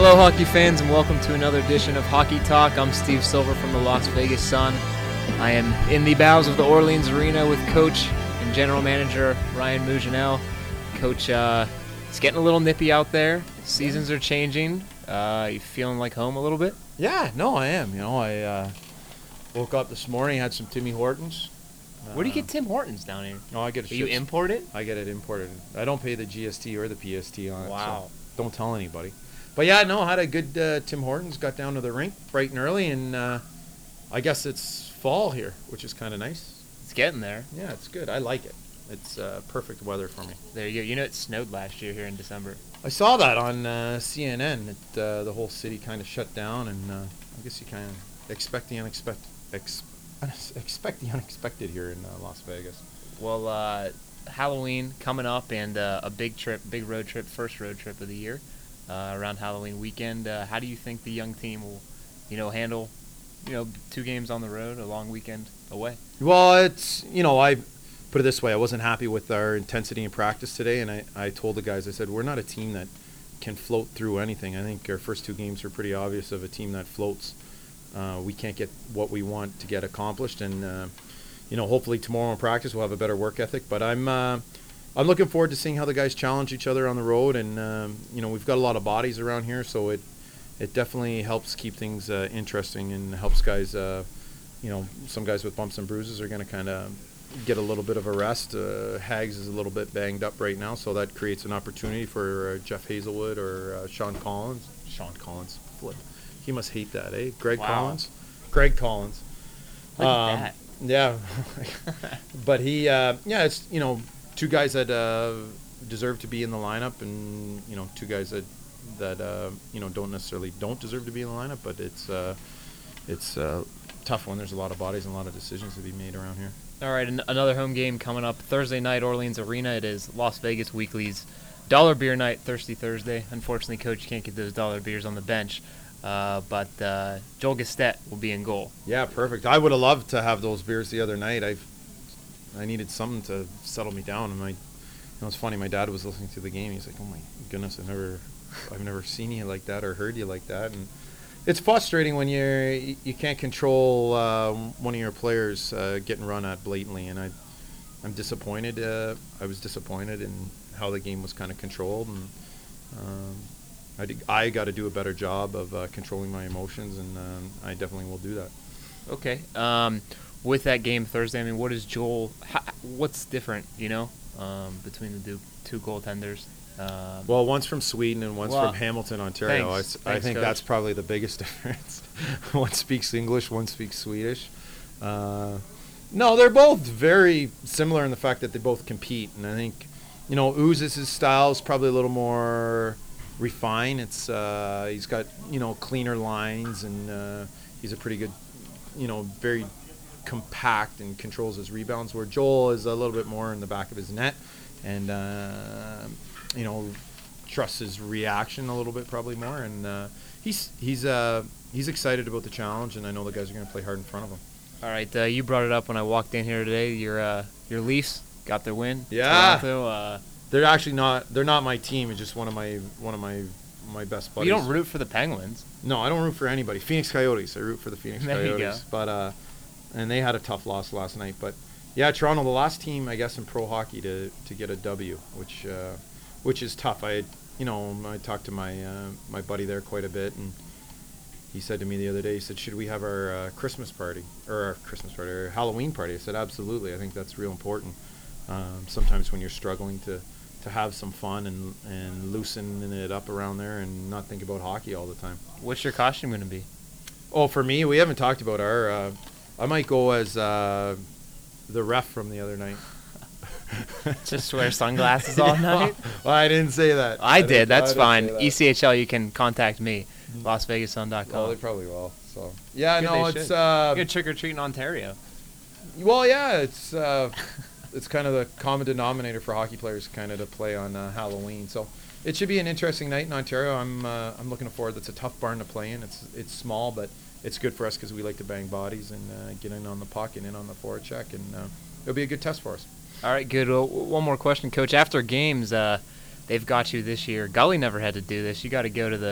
Hello, hockey fans, and welcome to another edition of Hockey Talk. I'm Steve Silver from the Las Vegas Sun. I am in the bowels of the Orleans Arena with Coach and General Manager Ryan Mougenel. Coach, it's getting a little nippy out there. Seasons are changing. You feeling like home a little bit? Yeah, no, I am. I woke up this morning, had some Timmy Hortons. Where do you get Tim Hortons down here? No, I get it. You import it? I get it imported. I don't pay the GST or the PST on it. Wow. So don't tell anybody. But yeah, no, had a good Tim Hortons. Got down to the rink bright and early, and I guess it's fall here, which is kind of nice. It's getting there. Yeah, it's good. I like it. It's perfect weather for me. There you go. You know it snowed last year here in December. I saw that on CNN. The whole city kind of shut down, and I guess you kind of expect the unexpected. Expect the unexpected here in Las Vegas. Well, Halloween coming up, and a big road trip, first road trip of the year around Halloween weekend. How do you think the young team will, handle, 2 games on the road, a long weekend away? Well, it's, I put it this way. I wasn't happy with our intensity in practice today, and I told the guys, I said, we're not a team that can float through anything. I think our first 2 games are pretty obvious of a team that floats. We can't get what we want to get accomplished, and hopefully tomorrow in practice we'll have a better work ethic. But I'm looking forward to seeing how the guys challenge each other on the road, and we've got a lot of bodies around here, so it definitely helps keep things interesting and helps guys. Some guys with bumps and bruises are going to kind of get a little bit of a rest. Hags is a little bit banged up right now, so that creates an opportunity for Jeff Hazelwood or Sean Collins. Flip. He must hate that, eh? Greg Collins. Look at that. Yeah. But he, it's, 2 guys that deserve to be in the lineup, and, 2 guys that don't deserve to be in the lineup, but it's a tough one. There's a lot of bodies and a lot of decisions to be made around here. All right, another home game coming up Thursday night, Orleans Arena. It is Las Vegas Weekly's Dollar Beer Night, Thirsty Thursday. Unfortunately, Coach can't get those dollar beers on the bench. But Joel Gastet will be in goal. Yeah, perfect. I would have loved to have those beers the other night. I needed something to settle me down. And it's funny. My dad was listening to the game. He's like, "Oh my goodness, I've never seen you like that or heard you like that." And it's frustrating when you can't control one of your players getting run at blatantly. And I'm disappointed. I was disappointed in how the game was kind of controlled, and I got to do a better job of controlling my emotions, and I definitely will do that. Okay. With that game Thursday, what is what's different, between the 2 goaltenders? Well, one's from Sweden and one's from Hamilton, Ontario. Thanks, I think Coach. that's probably the biggest difference. One speaks English, one speaks Swedish. No, they're both very similar in the fact that they both compete, and I think, Uz's style is probably a little more refined. It's he's got cleaner lines, and he's a pretty good, very compact and controls his rebounds, where Joel is a little bit more in the back of his net, and trusts his reaction a little bit probably more, and he's excited about the challenge, and I know the guys are going to play hard in front of him. All right, you brought it up when I walked in here today. Your Leafs got their win. Yeah. Toronto, they're actually not. They're not my team. It's just one of my best buddies. You don't root for the Penguins. No, I don't root for anybody. Phoenix Coyotes. I root for the Phoenix There Coyotes. you go. But and they had a tough loss last night. But yeah, Toronto, the last team I guess in pro hockey to get a W, which is tough. I talked to my buddy there quite a bit, and he said to me the other day, he said, "Should we have our Christmas party or our Halloween party?" I said, "Absolutely. I think that's real important. Sometimes when you're struggling to have some fun and loosen it up around there and not think about hockey all the time." What's your costume going to be? Oh, for me, we haven't talked about our. I might go as the ref from the other night. Just wear sunglasses all night? Well, I didn't say that. I did. That's didn't fine. say that. ECHL, you can contact me. LasVegasSun.com. Well, they probably will. So yeah, Good, no, they it's should. You can trick or treat in Ontario. Well, yeah, it's kind of the common denominator for hockey players, kind of to play on Halloween. So it should be an interesting night in Ontario. I'm looking forward. It's a tough barn to play in. It's small, but it's good for us because we like to bang bodies and get in on the puck and in on the forecheck, and it'll be a good test for us. All right, good. Well, one more question, Coach. After games, they've got you this year. Gully never had to do this. You got to go to the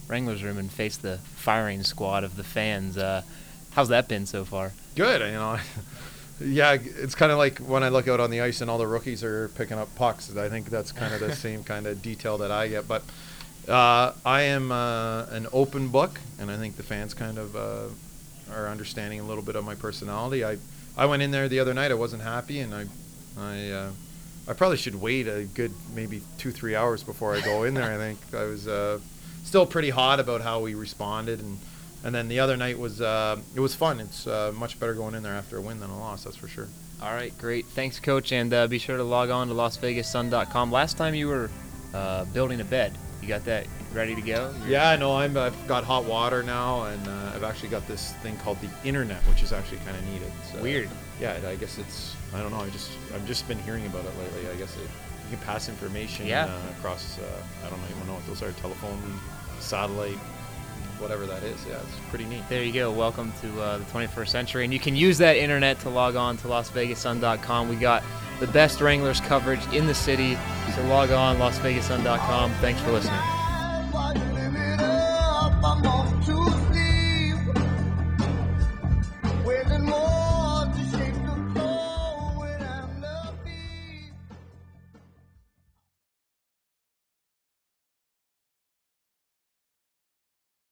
Wranglers room and face the firing squad of the fans. How's that been so far? Good, Yeah, it's kind of like when I look out on the ice and all the rookies are picking up pucks. I think that's kind of the same kind of detail that I get. But I am an open book, and I think the fans kind of are understanding a little bit of my personality. I went in there the other night. I wasn't happy, and I probably should wait a good maybe 2-3 hours before I go in there. I think I was still pretty hot about how we responded, and then the other night was it was fun. It's much better going in there after a win than a loss, that's for sure. All right, great. Thanks, Coach, and be sure to log on to LasVegasSun.com. Last time you were building a bed. You got that ready to go? Yeah, no, I've got hot water now, and I've actually got this thing called the internet, which is actually kind of needed. So, weird. Yeah, I guess I don't know. I've just been hearing about it lately. I guess you can pass information across. I don't even know what those are. Telephone, satellite, whatever that is. Yeah, it's pretty neat. There you go. Welcome to the 21st century, and you can use that internet to log on to LasVegasSun.com. We got the best Wranglers coverage in the city. So log on, LasVegasSun.com. Thanks for listening.